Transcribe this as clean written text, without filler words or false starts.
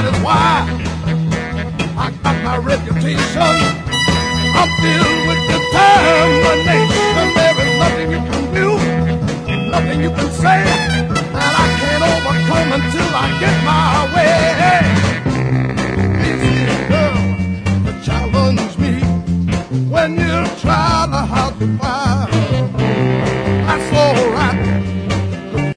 is why I got my reputation. I'm filled with determination. There is nothing you can do, nothing you can say that I can't overcome until I get my way. This is girl to challenge me when you try to hide the fire. That's alright.